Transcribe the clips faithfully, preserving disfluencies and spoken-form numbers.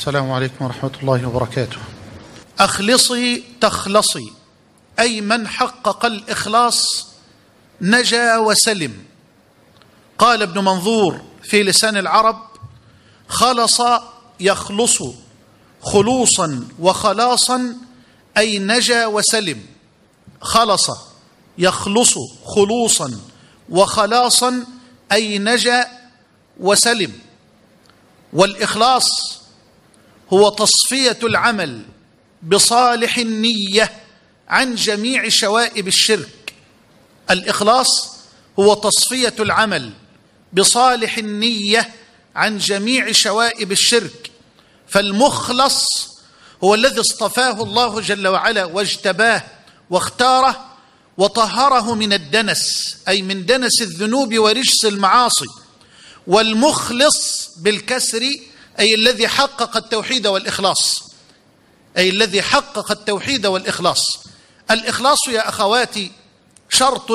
السلام عليكم ورحمة الله وبركاته. أخلصي تخلصي، أي من حقق الإخلاص نجا وسلم. قال ابن منظور في لسان العرب: خلص يخلص خلوصا وخلاصا، أي نجا وسلم. خلص يخلص خلوصا وخلاصا، أي نجا وسلم. والإخلاص هو تصفية العمل بصالح النية عن جميع شوائب الشرك. الإخلاص هو تصفية العمل بصالح النية عن جميع شوائب الشرك. فالمخلص هو الذي اصطفاه الله جل وعلا واجتباه واختاره وطهره من الدنس، أي من دنس الذنوب ورجس المعاصي. والمخلص بالكسر أي الذي حقق التوحيد والإخلاص، أي الذي حقق التوحيد والإخلاص. الإخلاص يا أخواتي شرط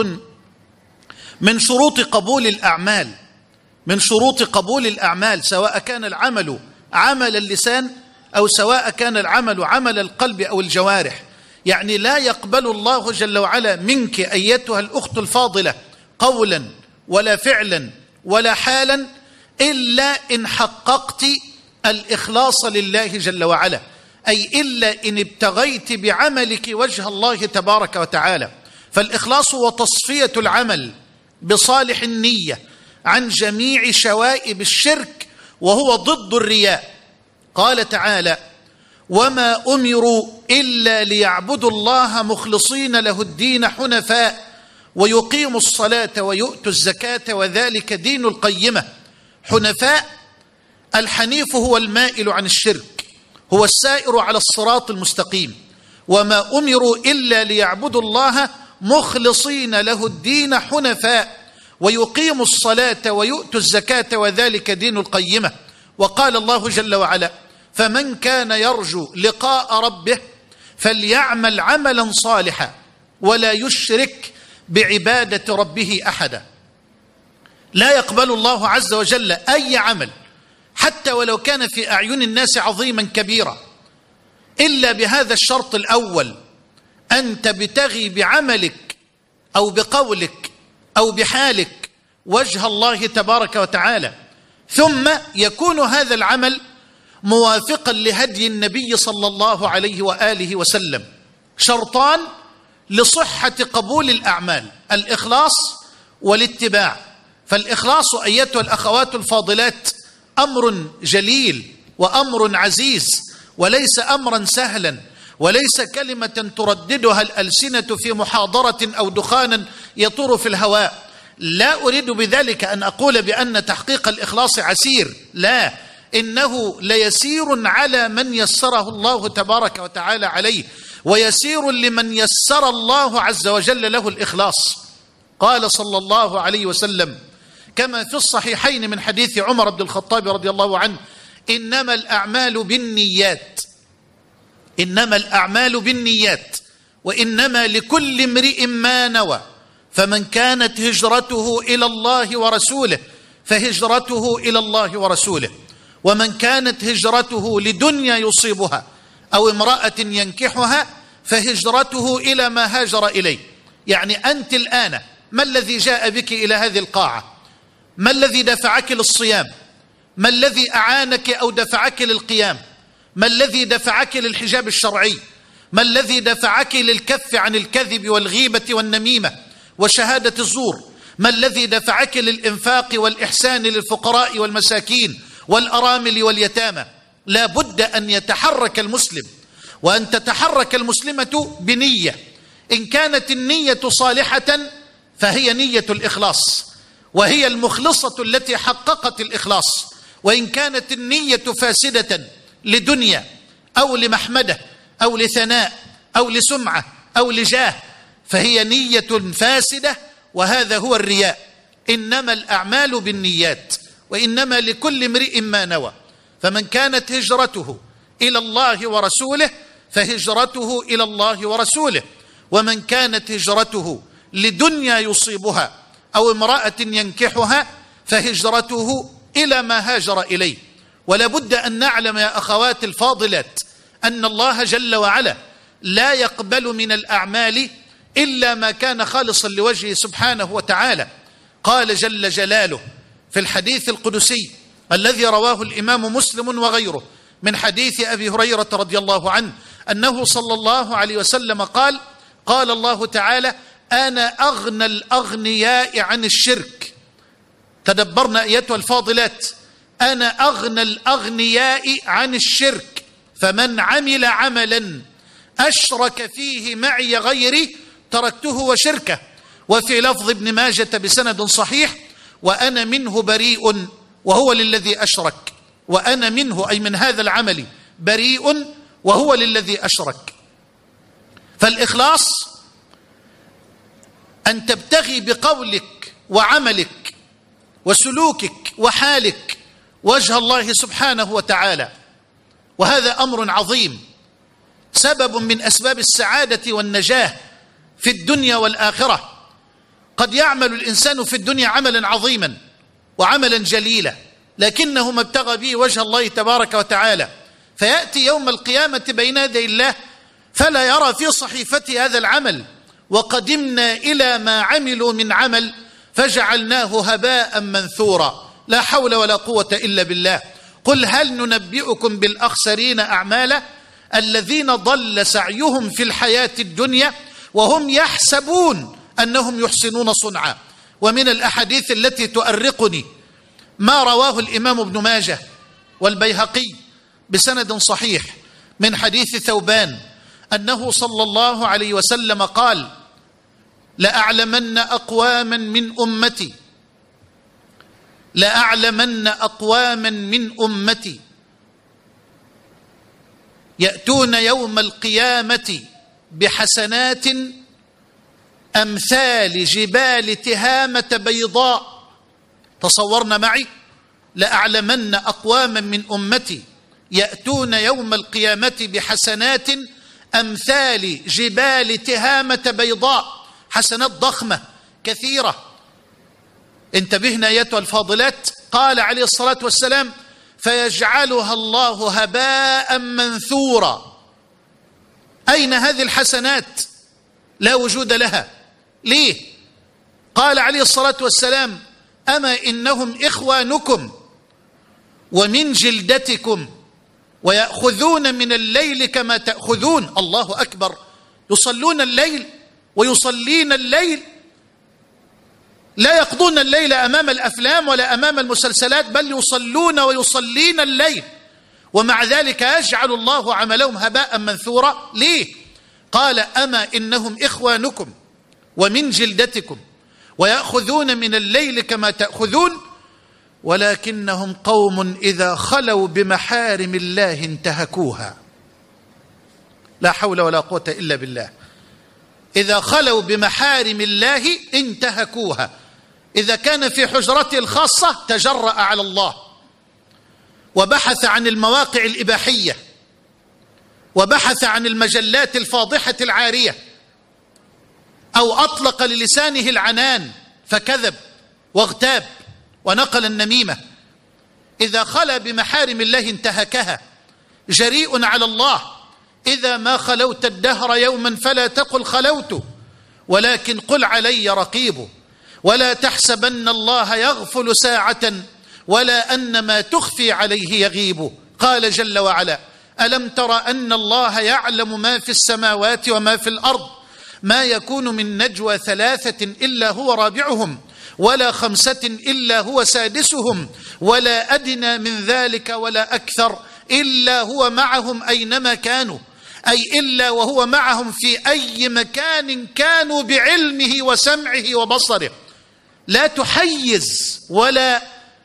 من شروط قبول الأعمال، من شروط قبول الأعمال، سواء كان العمل عمل اللسان أو سواء كان العمل عمل القلب أو الجوارح. يعني لا يقبل الله جل وعلا منك أيتها الأخت الفاضلة قولا ولا فعلا ولا حالا إلا إن حققت الإخلاص لله جل وعلا، أي إلا إن ابتغيت بعملك وجه الله تبارك وتعالى. فالإخلاص هو تصفية العمل بصالح النية عن جميع شوائب الشرك، وهو ضد الرياء. قال تعالى: وما أمروا إلا ليعبدوا الله مخلصين له الدين حنفاء ويقيموا الصلاة ويؤتوا الزكاة وذلك دين القيمة. حنفاء، الحنيف هو المائل عن الشرك، هو السائر على الصراط المستقيم. وما أمروا إلا ليعبدوا الله مخلصين له الدين حنفاء ويقيموا الصلاة ويؤتوا الزكاة وذلك دين القيمة. وقال الله جل وعلا: فمن كان يرجو لقاء ربه فليعمل عملا صالحا ولا يشرك بعبادة ربه أحدا. لا يقبل الله عز وجل أي عمل حتى ولو كان في أعين الناس عظيما كبيرا إلا بهذا الشرط الأول: أن تبتغي بعملك أو بقولك أو بحالك وجه الله تبارك وتعالى، ثم يكون هذا العمل موافقا لهدي النبي صلى الله عليه وآله وسلم. شرطان لصحة قبول الأعمال: الإخلاص والاتباع. فالإخلاص أيتها الأخوات الفاضلات أمر جليل وأمر عزيز، وليس أمرا سهلا، وليس كلمة ترددها الألسنة في محاضرة أو دخانا يطور في الهواء. لا أريد بذلك أن أقول بأن تحقيق الإخلاص عسير، لا، إنه ليسير على من يسره الله تبارك وتعالى عليه، ويسير لمن يسر الله عز وجل له الإخلاص. قال صلى الله عليه وسلم كما في الصحيحين من حديث عمر بن الخطاب رضي الله عنه: إنما الأعمال بالنيات، إنما الأعمال بالنيات وإنما لكل امرئ ما نوى، فمن كانت هجرته إلى الله ورسوله فهجرته إلى الله ورسوله، ومن كانت هجرته لدنيا يصيبها أو امرأة ينكحها فهجرته إلى ما هاجر إليه. يعني أنت الآن ما الذي جاء بك إلى هذه القاعة؟ ما الذي دفعك للصيام؟ ما الذي أعانك أو دفعك للقيام؟ ما الذي دفعك للحجاب الشرعي؟ ما الذي دفعك للكف عن الكذب والغيبة والنميمة وشهادة الزور؟ ما الذي دفعك للإنفاق والإحسان للفقراء والمساكين والأرامل واليتامى؟ لا بد أن يتحرك المسلم وأن تتحرك المسلمة بنية. إن كانت النية صالحة فهي نية الإخلاص، وهي المخلصة التي حققت الإخلاص. وإن كانت النية فاسدة لدنيا أو لمحمدة أو لثناء أو لسمعة أو لجاه فهي نية فاسدة، وهذا هو الرياء. إنما الأعمال بالنيات وإنما لكل امرئ ما نوى، فمن كانت هجرته إلى الله ورسوله فهجرته إلى الله ورسوله، ومن كانت هجرته لدنيا يصيبها أو امرأة ينكحها فهجرته إلى ما هاجر إليه. ولا بد أن نعلم يا أخوات الفاضلات أن الله جل وعلا لا يقبل من الأعمال إلا ما كان خالصا لوجهه سبحانه وتعالى. قال جل جلاله في الحديث القدسي الذي رواه الإمام مسلم وغيره من حديث أبي هريرة رضي الله عنه أنه صلى الله عليه وسلم قال: قال الله تعالى: أنا أغنى الأغنياء عن الشرك. تدبرنا أيتها الفاضلات، أنا أغنى الأغنياء عن الشرك، فمن عمل عملا أشرك فيه معي غيري تركته وشركه. وفي لفظ ابن ماجة بسند صحيح: وأنا منه بريء وهو للذي أشرك. وأنا منه أي من هذا العمل بريء وهو للذي أشرك. فالإخلاص أن تبتغي بقولك وعملك وسلوكك وحالك وجه الله سبحانه وتعالى، وهذا أمر عظيم، سبب من أسباب السعادة والنجاة في الدنيا والآخرة. قد يعمل الإنسان في الدنيا عملا عظيما وعملا جليلا، لكنه ما ابتغى به وجه الله تبارك وتعالى، فيأتي يوم القيامة بين يدي الله فلا يرى في صحيفته هذا العمل. وقدمنا إلى ما عملوا من عمل فجعلناه هباء منثورا. لا حول ولا قوة إلا بالله. قل هل ننبئكم بالأخسرين أعمالا الذين ضل سعيهم في الحياة الدنيا وهم يحسبون أنهم يحسنون صنعا. ومن الأحاديث التي تؤرقني ما رواه الإمام ابن ماجه والبيهقي بسند صحيح من حديث ثوبان أنه صلى الله عليه وسلم قال: لأعلمن أقواما من أمتي لأعلمن أقواما من أمتي يأتون يوم القيامة بحسنات أمثال جبال تهامة بيضاء. تصورنا معي: لأعلمن أقواما من أمتي يأتون يوم القيامة بحسنات أمثال جبال تهامة بيضاء، حسنات ضخمة كثيرة. انتبهنا أيتها الفاضلات. قال عليه الصلاة والسلام: فيجعلها الله هباء منثورا. أين هذه الحسنات؟ لا وجود لها. ليه؟ قال عليه الصلاة والسلام: أما إنهم إخوانكم ومن جلدتكم ويأخذون من الليل كما تأخذون. الله أكبر. يصلون الليل ويصلين الليل، لا يقضون الليل أمام الأفلام ولا أمام المسلسلات، بل يصلون ويصلين الليل، ومع ذلك يجعل الله عملهم هباء منثورا. ليه؟ قال: أما إنهم إخوانكم ومن جلدتكم ويأخذون من الليل كما تأخذون ولكنهم قوم إذا خلوا بمحارم الله انتهكوها. لا حول ولا قوة إلا بالله. إذا خلوا بمحارم الله انتهكوها. إذا كان في حجرته الخاصة تجرأ على الله وبحث عن المواقع الإباحية وبحث عن المجلات الفاضحة العارية، أو أطلق للسانه العنان فكذب واغتاب ونقل النميمة. إذا خلا بمحارم الله انتهكها. جريء على الله. إذا ما خلوت الدهر يوما فلا تقل خلوت، ولكن قل علي رقيب. ولا تحسبن الله يغفل ساعة ولا أن ما تخفي عليه يغيب. قال جل وعلا: ألم تر أن الله يعلم ما في السماوات وما في الأرض ما يكون من نجوى ثلاثة إلا هو رابعهم ولا خمسة إلا هو سادسهم ولا أدنى من ذلك ولا أكثر إلا هو معهم أينما كانوا، أي إلا وهو معهم في أي مكان كانوا بعلمه وسمعه وبصره. لا تحيز ولا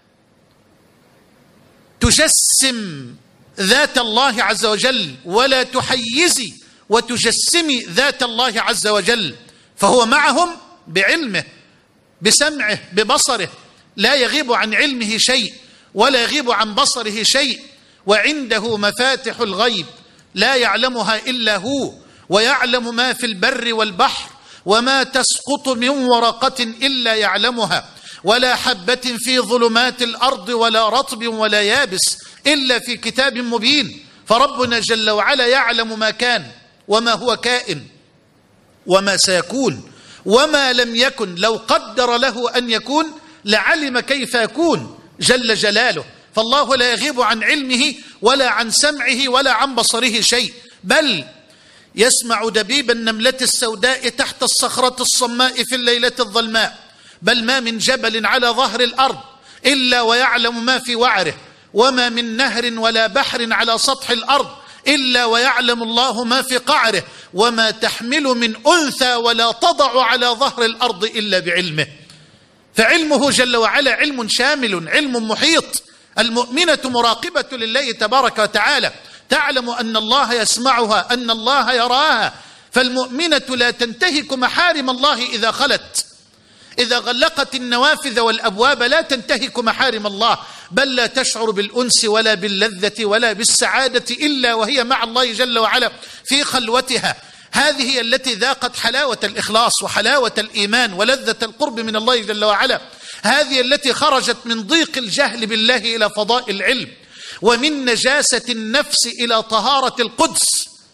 تجسم ذات الله عز وجل، ولا تحيزي وتجسمي ذات الله عز وجل، فهو معهم بعلمه بسمعه ببصره، لا يغيب عن علمه شيء ولا يغيب عن بصره شيء. وعنده مفاتح الغيب لا يعلمها إلا هو، ويعلم ما في البر والبحر وما تسقط من ورقة إلا يعلمها، ولا حبة في ظلمات الأرض ولا رطب ولا يابس إلا في كتاب مبين. فربنا جل وعلا يعلم ما كان وما هو كائن وما سيكون وما لم يكن. لو قدر له أن يكون لعلم كيف يكون جل جلاله. فالله لا يغيب عن علمه ولا عن سمعه ولا عن بصره شيء، بل يسمع دبيب النملة السوداء تحت الصخرة الصماء في الليلة الظلماء. بل ما من جبل على ظهر الأرض إلا ويعلم ما في وعره، وما من نهر ولا بحر على سطح الأرض إلا ويعلم الله ما في قعره، وما تحمل من أنثى ولا تضع على ظهر الأرض إلا بعلمه. فعلمه جل وعلا علم شامل، علم محيط. المؤمنة مراقبة لله تبارك وتعالى، تعلم أن الله يسمعها، أن الله يراها. فالمؤمنة لا تنتهك محارم الله إذا خلت، إذا غلقت النوافذ والأبواب لا تنتهك محارم الله، بل لا تشعر بالأنس ولا باللذة ولا بالسعادة إلا وهي مع الله جل وعلا في خلوتها. هذه هي التي ذاقت حلاوة الإخلاص وحلاوة الإيمان ولذة القرب من الله جل وعلا. هذه التي خرجت من ضيق الجهل بالله إلى فضاء العلم، ومن نجاسة النفس إلى طهارة القدس،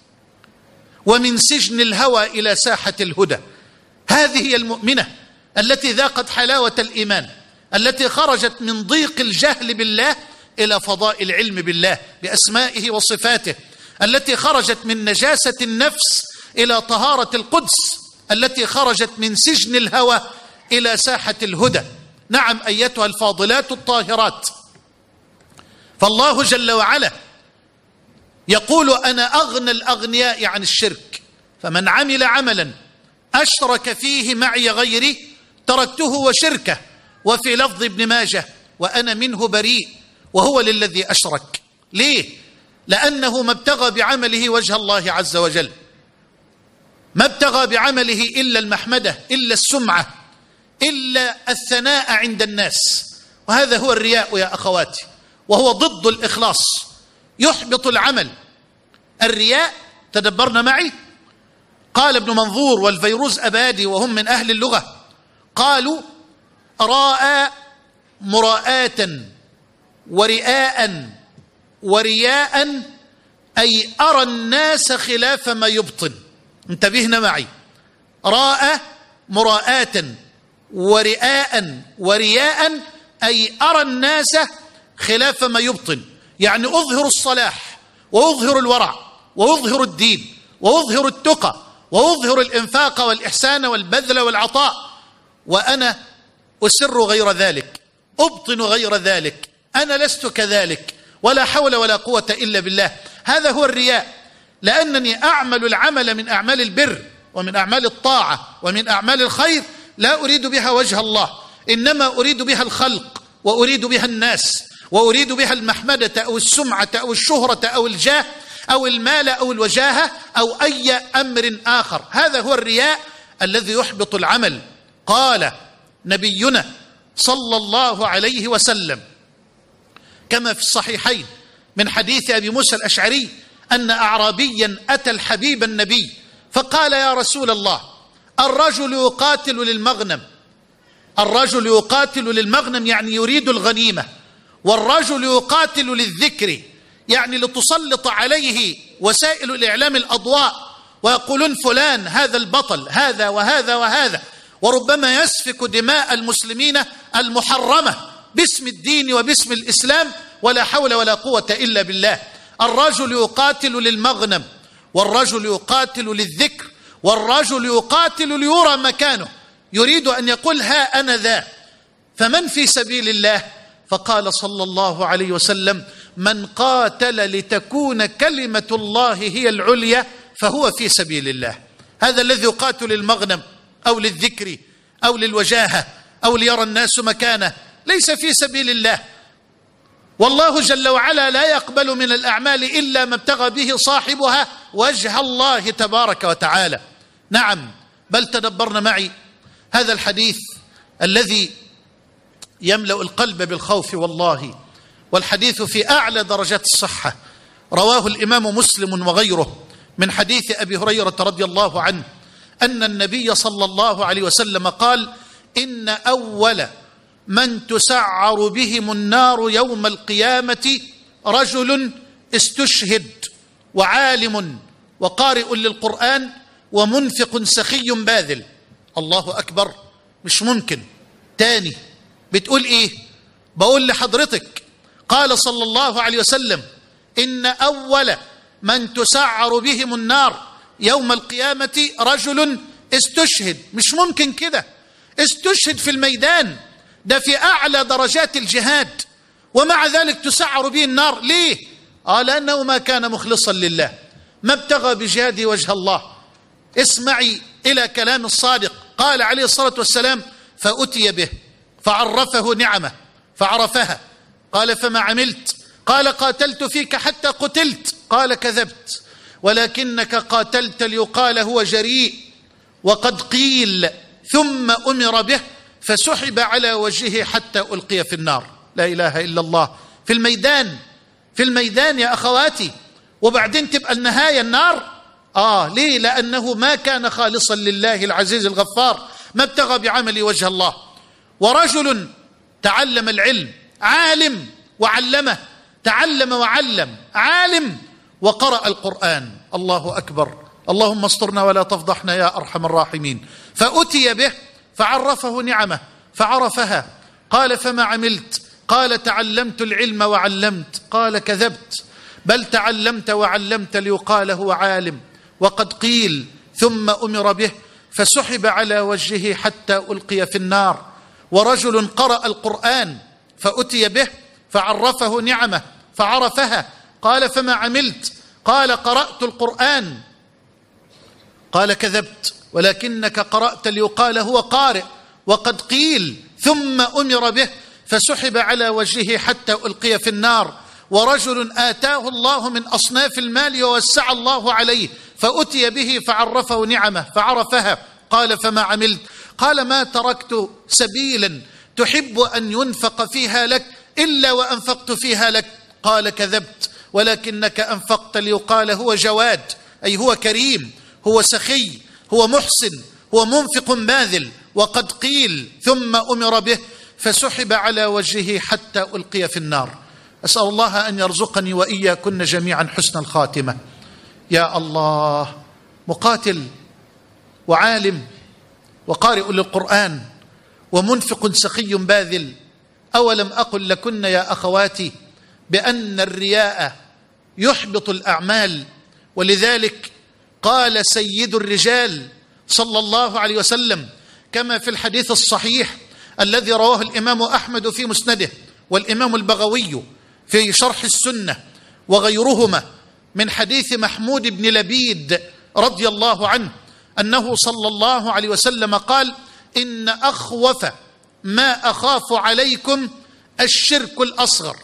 ومن سجن الهوى إلى ساحة الهدى. هذه هي المؤمنة التي ذاقت حلاوة الإيمان، التي خرجت من ضيق الجهل بالله إلى فضاء العلم بالله بأسمائه وصفاته، التي خرجت من نجاسة النفس إلى طهارة القدس، التي خرجت من سجن الهوى إلى ساحة الهدى. نعم أيتها الفاضلات الطاهرات، فالله جل وعلا يقول: أنا أغنى الأغنياء عن الشرك، فمن عمل عملا أشرك فيه معي غيري تركته وشركه. وفي لفظ ابن ماجه: وأنا منه بريء وهو للذي أشرك. ليه؟ لأنه ما ابتغى بعمله وجه الله عز وجل، ما ابتغى بعمله إلا المحمدة، إلا السمعة، إلا الثناء عند الناس. وهذا هو الرياء يا أخواتي، وهو ضد الإخلاص، يحبط العمل. الرياء، تدبرنا معي، قال ابن منظور والفيروز أبادي وهم من أهل اللغة، قالوا: راء مراءة ورئاء ورياء، أي أرى الناس خلاف ما يبطن. انتبهنا معي، راء مراءة ورئاء ورياء، أي أرى الناس خلاف ما يبطن، يعني أظهر الصلاح وأظهر الورع وأظهر الدين وأظهر التقى وأظهر الإنفاق والإحسان والبذل والعطاء، وأنا أسر غير ذلك، أبطن غير ذلك، أنا لست كذلك، ولا حول ولا قوة إلا بالله. هذا هو الرياء، لأنني أعمل العمل من أعمال البر ومن أعمال الطاعة ومن أعمال الخير لا أريد بها وجه الله، إنما أريد بها الخلق وأريد بها الناس وأريد بها المحمدة أو السمعة أو الشهرة أو الجاه أو المال أو الوجاهة أو أي أمر آخر. هذا هو الرياء الذي يحبط العمل. قال نبينا صلى الله عليه وسلم كما في الصحيحين من حديث أبي موسى الأشعري أن أعرابيا أتى الحبيب النبي فقال: يا رسول الله، الرجل يقاتل للمغنم، الرجل يقاتل للمغنم يعني يريد الغنيمة، والرجل يقاتل للذكر يعني لتسلط عليه وسائل الإعلام الأضواء ويقولون فلان هذا البطل هذا وهذا وهذا، وربما يسفك دماء المسلمين المحرمة باسم الدين وباسم الإسلام، ولا حول ولا قوة إلا بالله. الرجل يقاتل للمغنم، والرجل يقاتل للذكر، والرجل يقاتل ليرى مكانه، يريد أن يقول ها أنا ذا. فمن في سبيل الله؟ فقال صلى الله عليه وسلم: من قاتل لتكون كلمة الله هي العليا فهو في سبيل الله. هذا الذي يقاتل للمغنم أو للذكر أو للوجاهة أو ليرى الناس مكانه ليس في سبيل الله. والله جل وعلا لا يقبل من الأعمال إلا ما ابتغى به صاحبها وجه الله تبارك وتعالى. نعم، بل تدبرنا معي هذا الحديث الذي يملأ القلب بالخوف والله، والحديث في أعلى درجات الصحة، رواه الإمام مسلم وغيره من حديث أبي هريرة رضي الله عنه أن النبي صلى الله عليه وسلم قال: إن أول من تسعر بهم النار يوم القيامة رجل استشهد وعالم وقارئ للقرآن ومنفق سخي باذل. الله أكبر، مش ممكن. تاني بتقول إيه؟ بقول لحضرتك قال صلى الله عليه وسلم إن أول من تسعر بهم النار يوم القيامة رجل استشهد. مش ممكن كده، استشهد في الميدان، ده في أعلى درجات الجهاد، ومع ذلك تسعر به النار. ليه؟ آه لأنه ما كان مخلصا لله، ما ابتغى بجهاده وجه الله. اسمعي إلى كلام الصادق، قال عليه الصلاة والسلام فأتي به فعرفه نعمه فعرفها، قال فما عملت؟ قال قاتلت فيك حتى قتلت. قال كذبت، ولكنك قاتلت ليقال هو جريء، وقد قيل ثم أمر به فسحب على وجهه حتى ألقي في النار. لا إله إلا الله. في الميدان، في الميدان يا أخواتي، وبعدين تبقى النهاية النار. آه ليه؟ لأنه ما كان خالصا لله العزيز الغفار، ما ابتغى بعمل وجه الله. ورجل تعلم العلم، عالم وعلمه، تعلم وعلم، عالم وقرأ القرآن. الله أكبر. اللهم استرنا ولا تفضحنا يا أرحم الراحمين. فأتي به فعرفه نعمه فعرفها، قال فما عملت؟ قال تعلمت العلم وعلمت. قال كذبت، بل تعلمت وعلمت ليقال هو عالم، وقد قيل ثم أمر به فسحب على وجهه حتى ألقي في النار. ورجل قرأ القرآن فأتي به فعرفه نعمه فعرفها، قال فما عملت؟ قال قرأت القرآن. قال كذبت، ولكنك قرأت ليقال هو قارئ، وقد قيل ثم أمر به فسحب على وجهه حتى ألقي في النار. ورجل آتاه الله من أصناف المال ووسع الله عليه فأتي به فعرفه نعمه فعرفها، قال فما عملت؟ قال ما تركت سبيلا تحب أن ينفق فيها لك إلا وأنفقت فيها لك. قال كذبت، ولكنك أنفقت ليقال هو جواد، أي هو كريم، هو سخي، هو محسن، هو منفق باذل. وقد قيل ثم أمر به فسحب على وجهه حتى ألقي في النار. أسأل الله أن يرزقني وإياكن جميعا حسن الخاتمة. يا الله، مقاتل وعالم وقارئ للقرآن ومنفق سخي باذل. أولم أقل لكن يا أخواتي بأن الرياء يحبط الأعمال؟ ولذلك قال سيد الرجال صلى الله عليه وسلم كما في الحديث الصحيح الذي رواه الإمام أحمد في مسنده والإمام البغوي في شرح السنة وغيرهما من حديث محمود بن لبيد رضي الله عنه أنه صلى الله عليه وسلم قال إن أخوف ما أخاف عليكم الشرك الأصغر.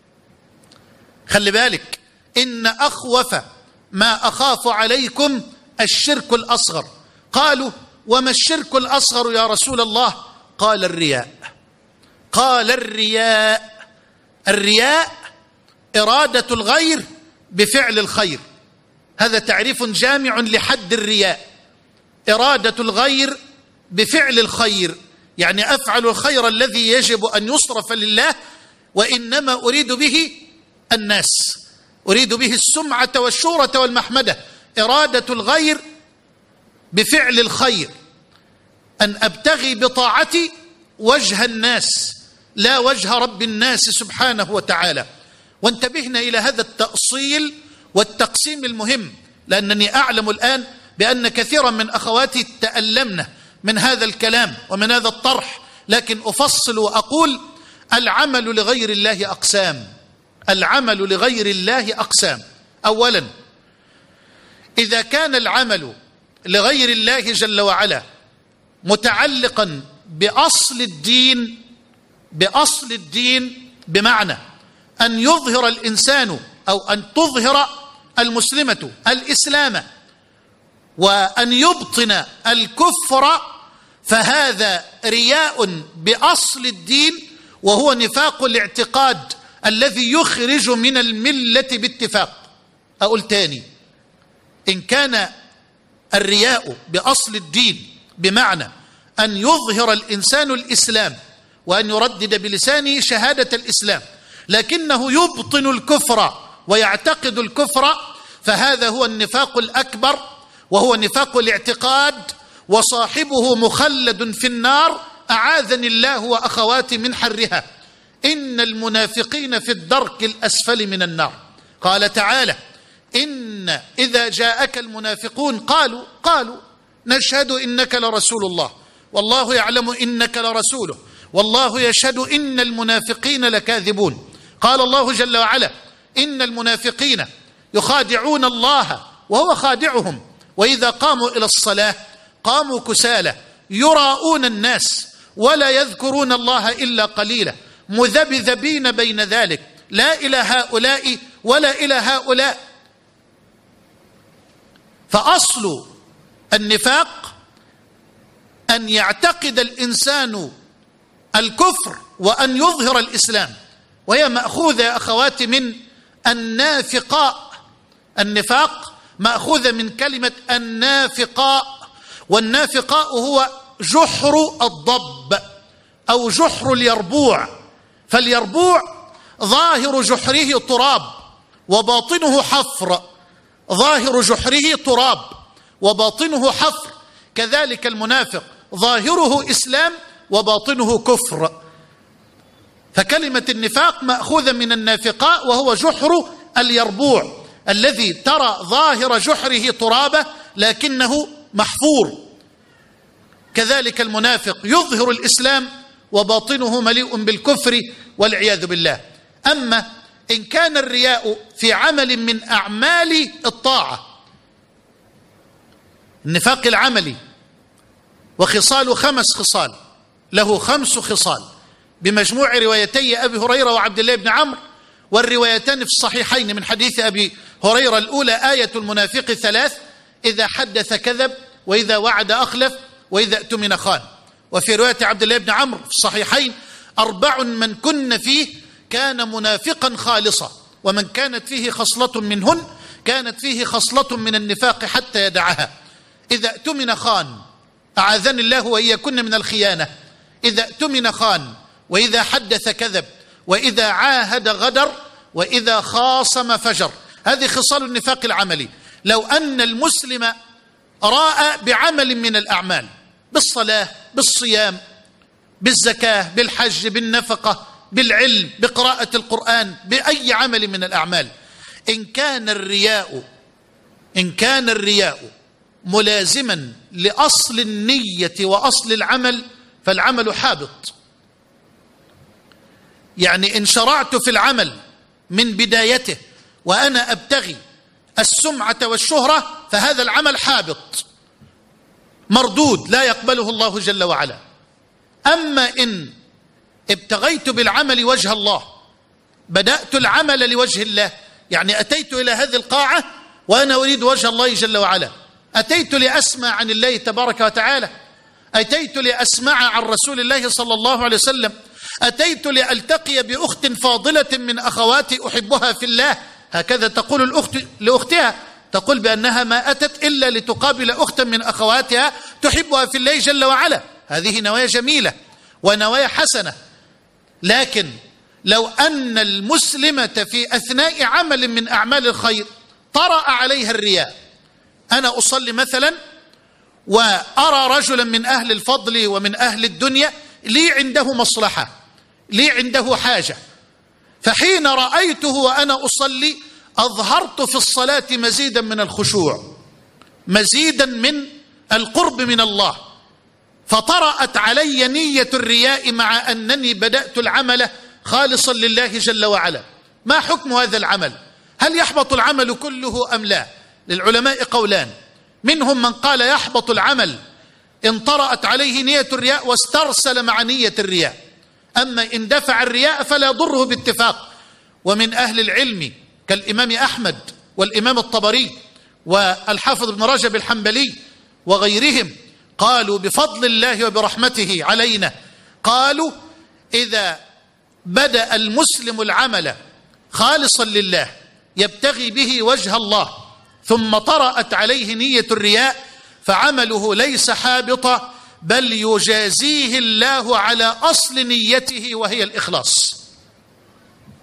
خلي بالك، إن أخوف ما أخاف عليكم الشرك الأصغر. قالوا وما الشرك الأصغر يا رسول الله؟ قال الرياء. قال الرياء الرياء إرادة الغير بفعل الخير. هذا تعريف جامع لحد الرياء، إرادة الغير بفعل الخير، يعني أفعل الخير الذي يجب أن يصرف لله وإنما أريد به الناس، أريد به السمعة والشهرة والمحمدة. إرادة الغير بفعل الخير، أن أبتغي بطاعتي وجه الناس لا وجه رب الناس سبحانه وتعالى. وانتبهنا إلى هذا التأصيل والتقسيم المهم، لأنني أعلم الآن بأن كثيرا من أخواتي تألمنا من هذا الكلام ومن هذا الطرح، لكن أفصل وأقول العمل لغير الله أقسام. العمل لغير الله أقسام. أولا، إذا كان العمل لغير الله جل وعلا متعلقا بأصل الدين، بأصل الدين بمعنى أن يظهر الإنسان أو أن تظهر المسلمة الإسلام وأن يبطن الكفر، فهذا رياء بأصل الدين، وهو نفاق الاعتقاد الذي يخرج من الملة باتفاق. أقول تاني، إن كان الرياء بأصل الدين بمعنى أن يظهر الإنسان الإسلام وأن يردد بلسانه شهادة الإسلام لكنه يبطن الكفر ويعتقد الكفر، فهذا هو النفاق الأكبر، وهو نفاق الاعتقاد، وصاحبه مخلد في النار، أعاذني الله وأخواتي من حرها. إن المنافقين في الدرك الأسفل من النار. قال تعالى: إن إذا جاءك المنافقون قالوا قالوا نشهد إنك لرسول الله والله يعلم إنك لرسوله والله يشهد إن المنافقين لكاذبون. قال الله جل وعلا: إن المنافقين يخادعون الله وهو خادعهم وإذا قاموا إلى الصلاة قاموا كسالى يراءون الناس ولا يذكرون الله إلا قليلا مذبذبين بين ذلك لا إلى هؤلاء ولا إلى هؤلاء. فأصل النفاق أن يعتقد الإنسان الكفر وأن يظهر الإسلام، وهي مأخوذة يا أخواتي من النافقاء. النفاق مأخوذة من كلمة النافقاء، والنافقاء هو جحر الضب أو جحر اليربوع. فاليربوع ظاهر جحره تراب وباطنه حفر، ظاهر جحره تراب وباطنه حفر. كذلك المنافق ظاهره إسلام وباطنه كفر. فكلمة النفاق مأخوذة من النافقاء، وهو جحر اليربوع الذي ترى ظاهر جحره ترابه لكنه محفور. كذلك المنافق يظهر الإسلام وباطنه مليء بالكفر والعياذ بالله. أما إن كان الرياء في عمل من أعمال الطاعة، النفاق العملي وخصال خمس خصال، له خمس خصال بمجموع روايتي أبي هريرة وعبد الله بن عمرو، والروايتان في الصحيحين من حديث أبي هريرة. الأولى: آية المنافق ثلاث: إذا حدث كذب، وإذا وعد أخلف، وإذا اؤتمن خان. وفي رواية عبد الله بن عمرو في الصحيحين: أربع من كن فيه كان منافقا خالصا، ومن كانت فيه خصلة منهن كانت فيه خصلة من النفاق حتى يدعها. إذا اؤتمن خان، أعاذني الله وإياكن من الخيانة. إذا اؤتمن خان، وإذا حدث كذب، وإذا عاهد غدر، وإذا خاصم فجر. هذه خصال النفاق العملي. لو أن المسلم راء بعمل من الأعمال، بالصلاة، بالصيام، بالزكاة، بالحج، بالنفقة، بالعلم، بقراءة القرآن، بأي عمل من الأعمال، إن كان الرياء إن كان الرياء ملازما لأصل النية وأصل العمل فالعمل حابط. يعني إن شرعت في العمل من بدايته وأنا أبتغي السمعة والشهرة فهذا العمل حابط مردود لا يقبله الله جل وعلا. أما إن ابتغيت بالعمل وجه الله، بدأت العمل لوجه الله، يعني أتيت إلى هذه القاعة وأنا أريد وجه الله جل وعلا، أتيت لأسمع عن الله تبارك وتعالى، أتيت لأسمع عن رسول الله صلى الله عليه وسلم، أتيت لألتقي بأخت فاضلة من أخواتي أحبها في الله. هكذا تقول الأخت لأختها، تقول بأنها ما أتت إلا لتقابل أختا من أخواتها تحبها في الله جل وعلا. هذه نوايا جميلة ونوايا حسنة. لكن لو أن المسلمة في أثناء عمل من أعمال الخير طرأ عليها الرياء، أنا أصلي مثلا وأرى رجلا من أهل الفضل ومن أهل الدنيا لي عنده مصلحة، لي عنده حاجة، فحين رأيته وأنا أصلي أظهرت في الصلاة مزيدا من الخشوع، مزيدا من القرب من الله، فطرأت علي نية الرياء مع أنني بدأت العمل خالصا لله جل وعلا. ما حكم هذا العمل؟ هل يحبط العمل كله أم لا؟ للعلماء قولان، منهم من قال يحبط العمل إن طرأت عليه نية الرياء واسترسل مع نية الرياء، أما إن دفع الرياء فلا يضره باتفاق. ومن أهل العلم كالإمام أحمد والإمام الطبري والحافظ ابن رجب الحنبلي وغيرهم قالوا بفضل الله وبرحمته علينا، قالوا إذا بدأ المسلم العمل خالصا لله يبتغي به وجه الله ثم طرأت عليه نية الرياء فعمله ليس حابطا، بل يجازيه الله على أصل نيته وهي الإخلاص.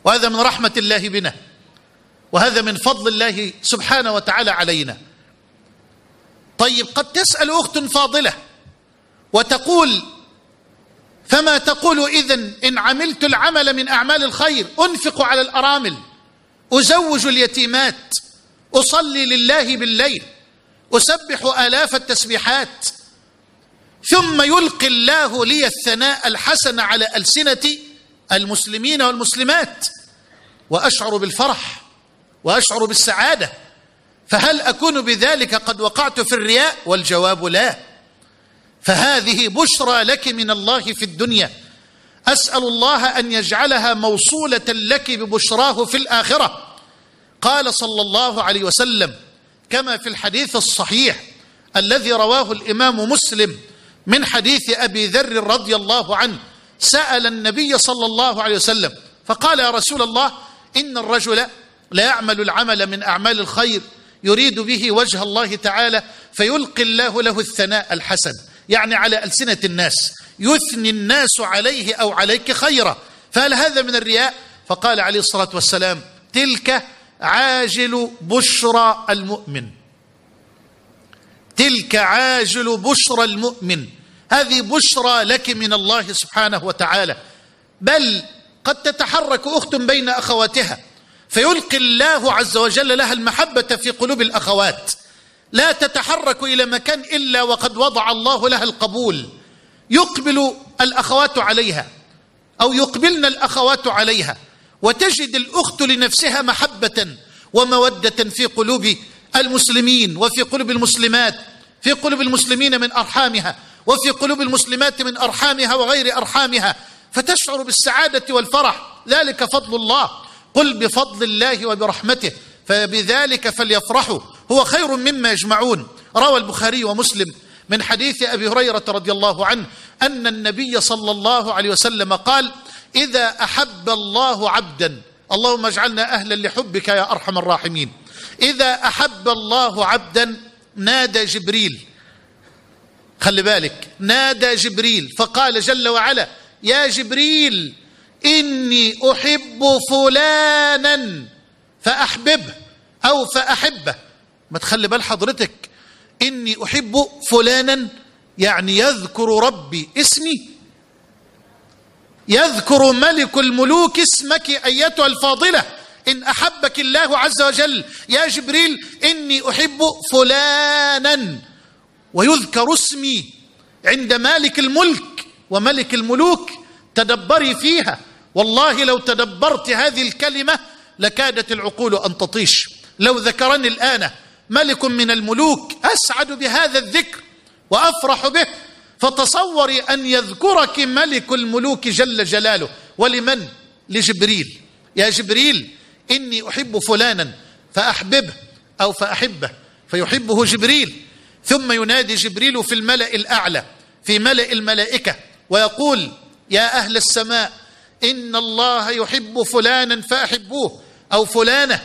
وهذا من رحمة الله بنا، وهذا من فضل الله سبحانه وتعالى علينا. طيب، قد تسأل أخت فاضلة وتقول: فما تقول إذن إن عملت العمل من أعمال الخير؟ أنفق على الأرامل، أزوج اليتيمات، أصلي لله بالليل، أسبح آلاف التسبيحات، ثم يلقي الله لي الثناء الحسن على ألسنة المسلمين والمسلمات، وأشعر بالفرح وأشعر بالسعادة، فهل أكون بذلك قد وقعت في الرياء؟ والجواب لا. فهذه بشرى لك من الله في الدنيا، أسأل الله أن يجعلها موصولة لك ببشراه في الآخرة. قال صلى الله عليه وسلم كما في الحديث الصحيح الذي رواه الإمام مسلم من حديث أبي ذر رضي الله عنه، سأل النبي صلى الله عليه وسلم فقال: يا رسول الله، إن الرجل لا يعمل العمل من أعمال الخير يريد به وجه الله تعالى فيلقي الله له الثناء الحسن، يعني على ألسنة الناس يثني الناس عليه أو عليك خيرا، فهل هذا من الرياء؟ فقال عليه الصلاة والسلام: تلك عاجل بشرى المؤمن، تلك عاجل بشرى المؤمن، هذه بشرى لك من الله سبحانه وتعالى. بل قد تتحرك أخت بين أخواتها فيلقي الله عز وجل لها المحبة في قلوب الأخوات، لا تتحرك إلى مكان إلا وقد وضع الله لها القبول، يقبل الأخوات عليها أو يقبلن الأخوات عليها، وتجد الأخت لنفسها محبة ومودة في قلوب المسلمين وفي قلوب المسلمات، في قلوب المسلمين من أرحامها وفي قلوب المسلمات من أرحامها وغير أرحامها، فتشعر بالسعادة والفرح. ذلك فضل الله، قل بفضل الله وبرحمته فبذلك فليفرحوا هو خير مما يجمعون. روى البخاري ومسلم من حديث أبي هريرة رضي الله عنه أن النبي صلى الله عليه وسلم قال: إذا أحب الله عبدا، اللهم اجعلنا أهلا لحبك يا أرحم الراحمين، إذا أحب الله عبدا نادى جبريل، خلي بالك، نادى جبريل فقال جل وعلا: يا جبريل إني أحب فلانا فأحببه أو فأحبه. ما تخلي بال حضرتك، إني أحب فلانا يعني يذكر ربي اسمي، يذكر ملك الملوك اسمك أيتها الفاضلة، إن أحبك الله عز وجل يا جبريل إني أحب فلانا، ويذكر اسمي عند مالك الملك وملك الملوك. تدبري فيها، والله لو تدبرت هذه الكلمة لكادت العقول أن تطيش. لو ذكرني الآن ملك من الملوك أسعد بهذا الذكر وأفرح به، فتصوري أن يذكرك ملك الملوك جل جلاله. ولمن؟ لجبريل: يا جبريل إني أحب فلانا فأحببه أو فأحبه، فيحبه جبريل. ثم ينادي جبريل في الملأ الأعلى في ملأ الملائكة ويقول: يا أهل السماء إن الله يحب فلانا فأحبوه، أو فلانة،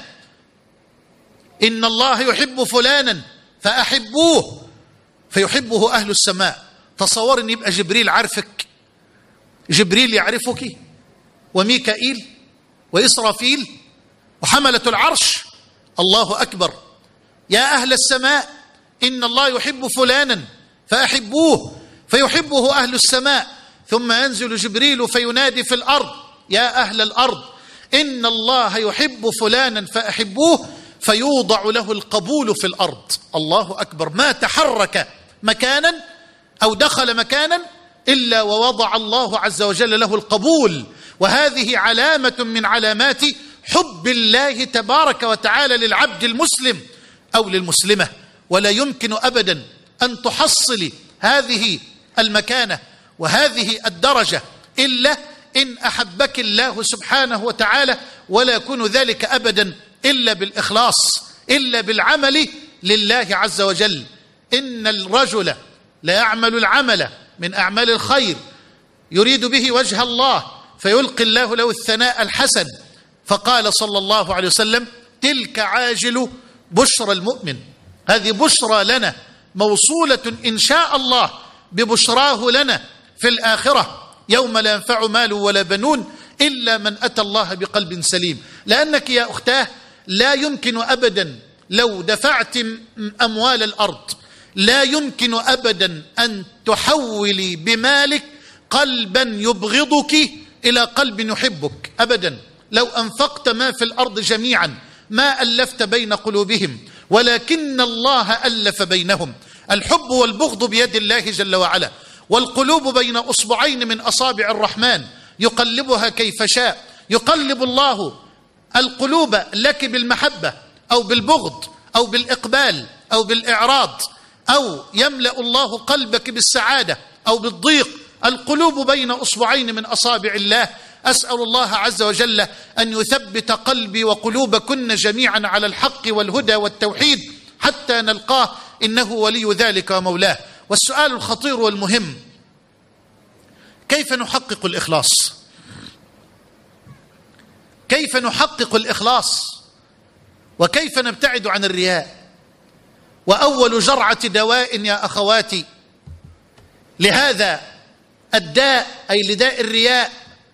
إن الله يحب فلانا فأحبوه، فيحبه أهل السماء. تصور أن يبقى جبريل عارفك، جبريل يعرفك، وميكائيل وإسرافيل وحملة العرش. الله أكبر. يا أهل السماء إن الله يحب فلانا فأحبوه، فيحبه أهل السماء. ثم ينزل جبريل فينادي في الأرض: يا أهل الأرض إن الله يحب فلانا فأحبوه، فيوضع له القبول في الأرض. الله أكبر. ما تحرك مكانا أو دخل مكانا إلا ووضع الله عز وجل له القبول، وهذه علامة من علامات حب الله تبارك وتعالى للعبد المسلم أو للمسلمة. ولا يمكن أبدا أن تحصلي هذه المكانة وهذه الدرجة إلا إن أحبك الله سبحانه وتعالى، ولا يكون ذلك أبدا إلا بالإخلاص، إلا بالعمل لله عز وجل. إن الرجل لا يعمل العمل من أعمال الخير يريد به وجه الله فيلقي الله له الثناء الحسن. فقال صلى الله عليه وسلم: تلك عاجل بشرى المؤمن، هذه بشرى لنا موصولة إن شاء الله ببشراه لنا في الآخرة، يوم لا ينفع مال ولا بنون إلا من أتى الله بقلب سليم. لأنك يا أختاه لا يمكن أبدا لو دفعت أموال الأرض لا يمكن أبدا أن تحولي بمالك قلبا يبغضك إلى قلب يحبك أبدا. لو أنفقت ما في الأرض جميعا ما ألفت بين قلوبهم، ولكن الله ألف بينهم. الحب والبغض بيد الله جل وعلا، والقلوب بين أصبعين من أصابع الرحمن يقلبها كيف شاء. يقلب الله القلوب لك بالمحبة أو بالبغض أو بالإقبال أو بالإعراض، أو يملأ الله قلبك بالسعادة أو بالضيق. القلوب بين أصبعين من أصابع الله. أسأل الله عز وجل أن يثبت قلبي وقلوبكن جميعا على الحق والهدى والتوحيد حتى نلقاه، إنه ولي ذلك ومولاه. والسؤال الخطير والمهم: كيف نحقق الإخلاص؟ كيف نحقق الإخلاص؟ وكيف نبتعد عن الرياء؟ وأول جرعة دواء يا أخواتي لهذا الداء، أي لداء الرياء،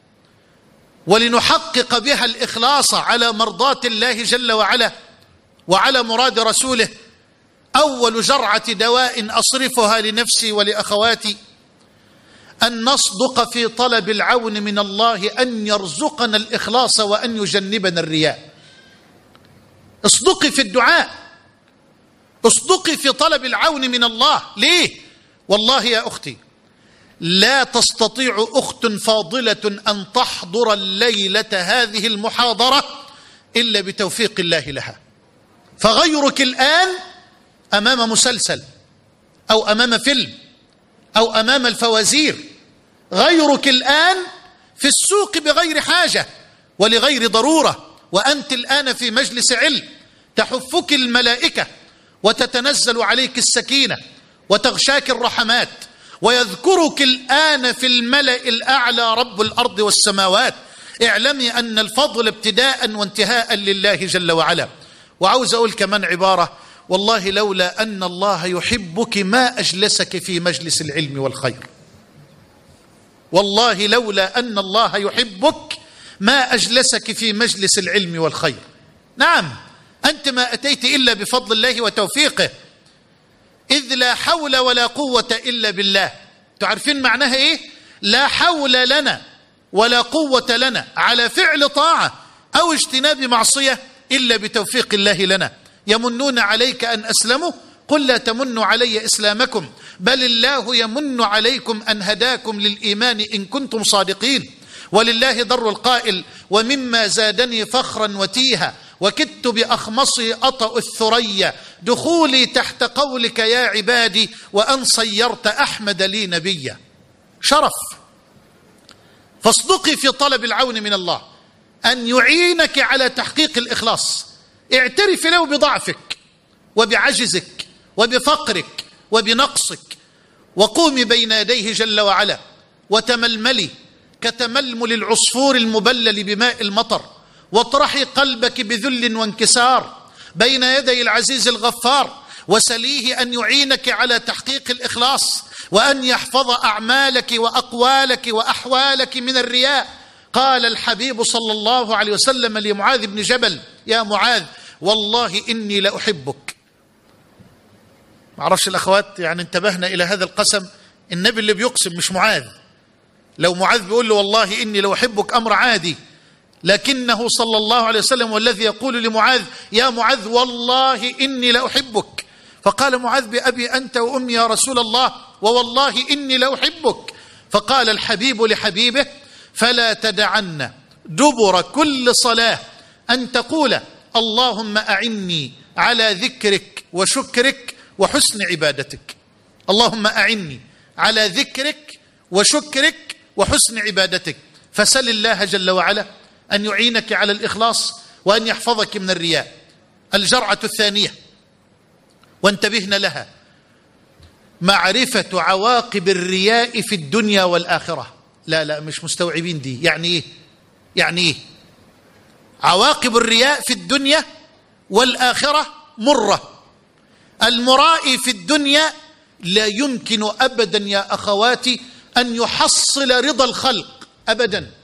ولنحقق بها الإخلاص على مرضاة الله جل وعلا وعلى مراد رسوله، أول جرعة دواء أصرفها لنفسي ولأخواتي أن نصدق في طلب العون من الله أن يرزقنا الإخلاص وأن يجنبنا الرياء. اصدقي في الدعاء، اصدقي في طلب العون من الله. ليه؟ والله يا أختي لا تستطيع أخت فاضلة أن تحضر الليلة هذه المحاضرة إلا بتوفيق الله لها. فغيرك الآن أمام مسلسل أو أمام فيلم أو أمام الفوازير، غيرك الآن في السوق بغير حاجة ولغير ضرورة، وأنت الآن في مجلس علم تحفك الملائكة وتتنزل عليك السكينة وتغشاك الرحمات، ويذكرك الآن في الملأ الأعلى رب الأرض والسماوات. اعلمي أن الفضل ابتداء وانتهاء لله جل وعلا. وعاوز أقول كمان عبارة: والله لولا أن الله يحبك ما أجلسك في مجلس العلم والخير. والله لولا أن الله يحبك ما أجلسك في مجلس العلم والخير. نعم، أنت ما أتيت إلا بفضل الله وتوفيقه، إذ لا حول ولا قوة إلا بالله. تعرفين معناها إيه؟ لا حول لنا ولا قوة لنا على فعل طاعة أو اجتناب معصية إلا بتوفيق الله لنا. يمنون عليك أن أسلموا، قل لا تمنوا علي إسلامكم بل الله يمن عليكم أن هداكم للإيمان إن كنتم صادقين. ولله در القائل: ومما زادني فخرا وتيها وكدت بأخمصي أطأ الثريا دخولي تحت قولك يا عبادي وأن صيرت أحمد لي نبيا. شرف. فاصدقي في طلب العون من الله أن يعينك على تحقيق الإخلاص. اعترف له بضعفك وبعجزك وبفقرك وبنقصك، وقومي بين يديه جل وعلا وتململي كتململ العصفور المبلل بماء المطر، واطرحي قلبك بذل وانكسار بين يدي العزيز الغفار، وسليه أن يعينك على تحقيق الإخلاص وأن يحفظ أعمالك وأقوالك وأحوالك من الرياء. قال الحبيب صلى الله عليه وسلم لمعاذ بن جبل: يا معاذ والله إني لأحبك. معرفش الأخوات يعني انتبهنا إلى هذا القسم، النبي اللي بيقسم مش معاذ. لو معاذ بيقول له والله إني لأحبك أمر عادي، لكنه صلى الله عليه وسلم والذي يقول لمعاذ: يا معاذ والله إني لأحبك. فقال معاذ: بأبي أنت وأمي يا رسول الله، ووالله إني لأحبك. فقال الحبيب لحبيبه: فلا تدعن دبر كل صلاة أن تقول اللهم أعني على ذكرك وشكرك وحسن عبادتك. اللهم أعني على ذكرك وشكرك وحسن عبادتك. فسل الله جل وعلا أن يعينك على الإخلاص وأن يحفظك من الرياء. الجرعة الثانية وانتبهنا لها: معرفة عواقب الرياء في الدنيا والآخرة. لا لا مش مستوعبين دي. يعني إيه؟ يعني إيه؟ عواقب الرياء في الدنيا والآخرة مرة. المرائي في الدنيا لا يمكن أبدا يا أخواتي أن يحصل رضا الخلق أبدا.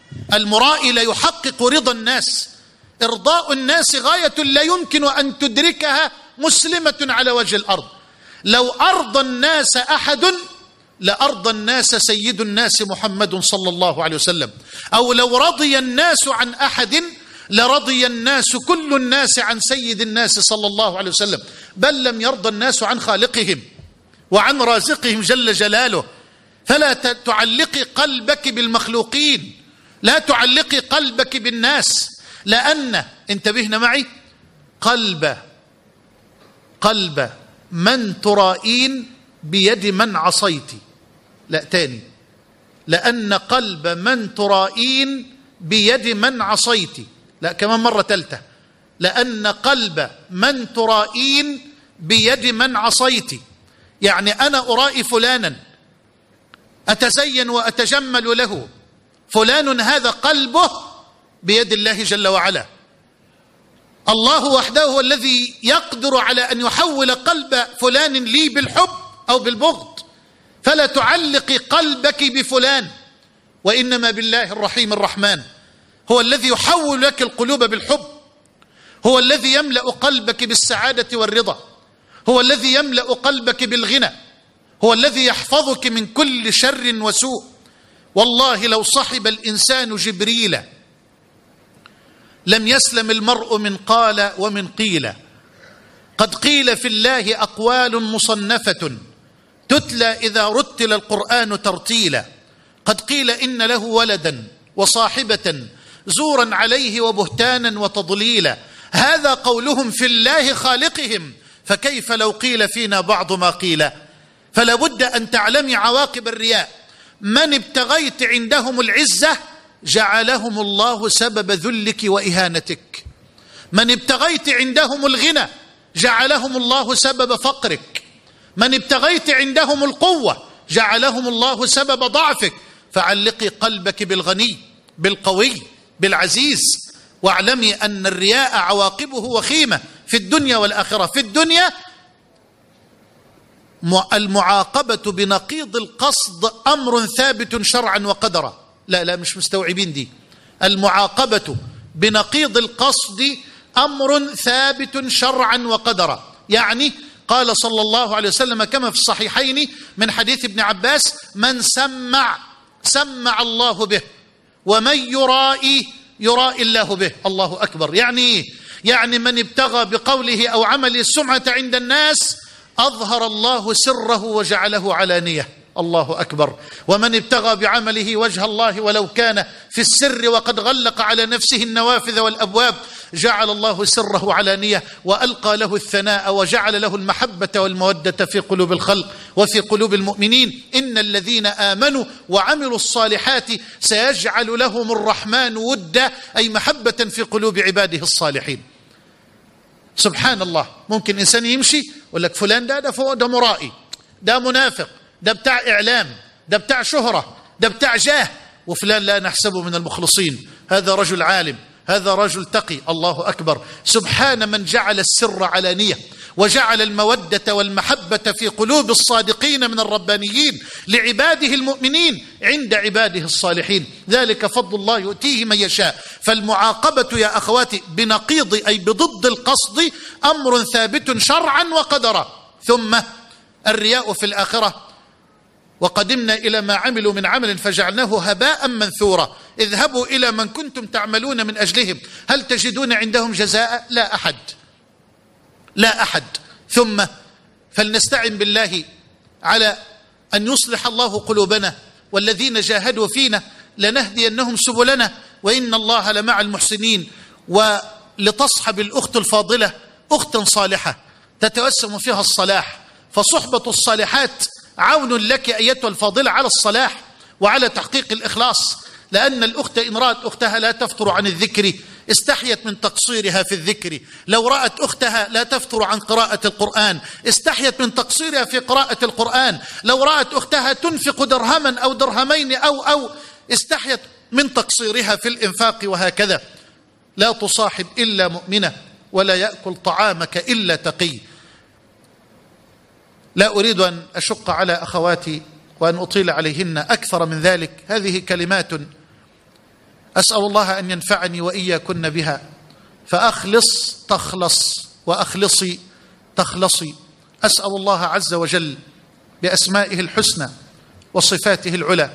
المرائي لا يحقق رضا الناس. إرضاء الناس غاية لا يمكن أن تدركها مسلمة على وجه الأرض. لو أرضى الناس أحد لأرضى الناس سيد الناس محمد صلى الله عليه وسلم، أو لو رضي الناس عن أحد لرضي الناس كل الناس عن سيد الناس صلى الله عليه وسلم. بل لم يرضى الناس عن خالقهم وعن رازقهم جل جلاله. فلا تعلقي قلبك بالمخلوقين، لا تعلقي قلبك بالناس، لأن انتبهنا معي قلب قلب من ترائين بيد من عصيت. لا تاني، لأن قلب من ترائين بيد من عصيت. لا كمان مرة ثالثة، لأن قلب من ترائين بيد من عصيت. يعني أنا أرائي فلانا، أتزين وأتجمل له، فلان هذا قلبه بيد الله جل وعلا. الله وحده هو الذي يقدر على أن يحول قلب فلان لي بالحب أو بالبغض. فلا تعلقي قلبك بفلان، وإنما بالله الرحيم الرحمن. هو الذي يحول لك القلوب بالحب، هو الذي يملأ قلبك بالسعادة والرضا، هو الذي يملأ قلبك بالغنى، هو الذي يحفظك من كل شر وسوء. والله لو صحب الإنسان جبريل لم يسلم المرء من قال ومن قيل. قد قيل في الله أقوال مصنفة تتلى إذا رتل القرآن ترتيلا. قد قيل إن له ولدا وصاحبة زورا عليه وبهتانا وتضليلا. هذا قولهم في الله خالقهم، فكيف لو قيل فينا بعض ما قيل. فلا بد أن تعلمي عواقب الرياء. من ابتغيت عندهم العزة جعلهم الله سبب ذلك وإهانتك. من ابتغيت عندهم الغنى جعلهم الله سبب فقرك. من ابتغيت عندهم القوة جعلهم الله سبب ضعفك. فعلقي قلبك بالغني بالقوي بالعزيز، واعلمي أن الرياء عواقبه وخيمة في الدنيا والآخرة. في الدنيا المعاقبة بنقيض القصد أمر ثابت شرعا وقدرا. لا لا مش مستوعبين دي. المعاقبة بنقيض القصد أمر ثابت شرعا وقدرا. يعني قال صلى الله عليه وسلم كما في الصحيحين من حديث ابن عباس: من سمع سمع الله به، ومن يرائي يرائي الله به. الله أكبر. يعني يعني من ابتغى بقوله أو عمله السمعة عند الناس أظهر الله سره وجعله علانية. الله أكبر. ومن ابتغى بعمله وجه الله ولو كان في السر وقد غلق على نفسه النوافذ والأبواب جعل الله سره علانية وألقى له الثناء وجعل له المحبة والمودة في قلوب الخلق وفي قلوب المؤمنين. إن الذين آمنوا وعملوا الصالحات سيجعل لهم الرحمن ودا، أي محبة في قلوب عباده الصالحين. سبحان الله. ممكن إنسان يمشي يقول لك فلان ده ده, ده مرائي، ده منافق، ده بتاع إعلام، ده بتاع شهرة، ده بتاع جاه، وفلان لا نحسبه من المخلصين، هذا رجل عالم، هذا رجل تقي. الله أكبر. سبحان من جعل السر علانية وجعل المودة والمحبة في قلوب الصادقين من الربانيين لعباده المؤمنين عند عباده الصالحين. ذلك فضل الله يؤتيه من يشاء. فالمعاقبة يا أخواتي بنقيض أي بضد القصد أمر ثابت شرعا وقدرا. ثم الرياء في الآخرة: وقدمنا إلى ما عملوا من عمل فجعلناه هباء منثورا. اذهبوا إلى من كنتم تعملون من أجلهم هل تجدون عندهم جزاء؟ لا أحد، لا أحد. ثم فلنستعن بالله على أن يصلح الله قلوبنا، والذين جاهدوا فينا لنهدينهم سبلنا وإن الله لمع المحسنين. ولتصحب الأخت الفاضلة أختا صالحة تتوسم فيها الصلاح، فصحبة الصالحات عون لك أيتها الفاضلة على الصلاح وعلى تحقيق الإخلاص. لأن الأخت إن رأت أختها لا تفتر عن الذكر استحيت من تقصيرها في الذكر. لو رأت أختها لا تفتر عن قراءة القرآن استحيت من تقصيرها في قراءة القرآن. لو رأت أختها تنفق درهما أو درهمين أو أو استحيت من تقصيرها في الإنفاق. وهكذا لا تصاحب إلا مؤمنة ولا يأكل طعامك إلا تقي. لا أريد أن أشق على أخواتي وأن أطيل عليهن أكثر من ذلك. هذه كلمات أسأل الله أن ينفعني وإياكن بها، فأخلص تخلص وأخلصي تخلصي. أسأل الله عز وجل بأسمائه الحسنى وصفاته العلى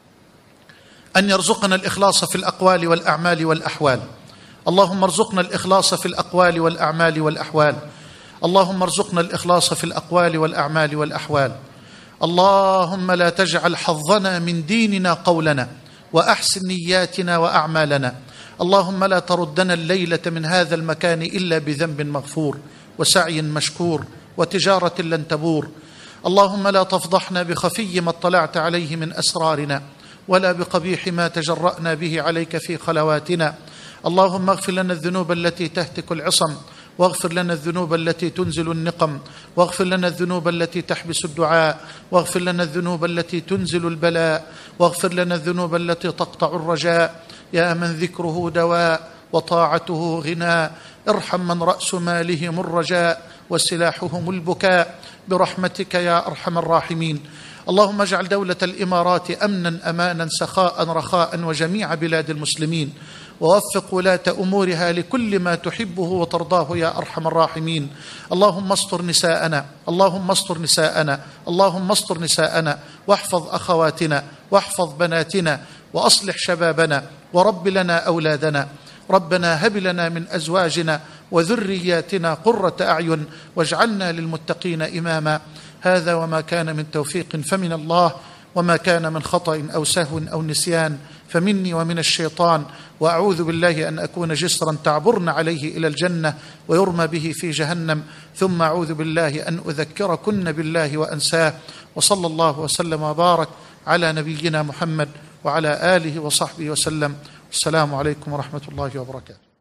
أن يرزقنا الإخلاص في الأقوال والأعمال والأحوال. اللهم ارزقنا الإخلاص في الأقوال والأعمال والأحوال. اللهم ارزقنا الإخلاص في الأقوال والأعمال والأحوال. اللهم لا تجعل حظنا من ديننا قولنا، وأحسن نياتنا وأعمالنا. اللهم لا تردنا الليلة من هذا المكان إلا بذنب مغفور، وسعي مشكور، وتجارة لن تبور. اللهم لا تفضحنا بخفي ما اطلعت عليه من أسرارنا، ولا بقبيح ما تجرأنا به عليك في خلواتنا. اللهم اغفر لنا الذنوب التي تهتك العصم، واغفر لنا الذنوب التي تنزل النقم، واغفر لنا الذنوب التي تحبس الدعاء، واغفر لنا الذنوب التي تنزل البلاء، واغفر لنا الذنوب التي تقطع الرجاء. يا من ذكره دواء وطاعته غناء، ارحم من رأس مالهم الرجاء وسلاحهم البكاء برحمتك يا أرحم الراحمين. اللهم اجعل دولة الإمارات أمنا أمانا سخاء رخاء وجميع بلاد المسلمين، ووفق ولاة أمورها لكل ما تحبه وترضاه يا أرحم الراحمين. اللهم استر نساءنا، اللهم استر نساءنا، اللهم استر نساءنا، واحفظ أخواتنا، واحفظ بناتنا، وأصلح شبابنا، ورب لنا أولادنا. ربنا هب لنا من أزواجنا وذرياتنا قرة أعين، واجعلنا للمتقين إماما. هذا وما كان من توفيق فمن الله، وما كان من خطأ أو سهو أو نسيان فمني ومن الشيطان. وأعوذ بالله أن أكون جسرا تعبرن عليه إلى الجنة ويرمى به في جهنم، ثم أعوذ بالله أن أذكركن بالله وأنساه. وصلى الله وسلم وبارك على نبينا محمد وعلى آله وصحبه وسلم. السلام عليكم ورحمة الله وبركاته.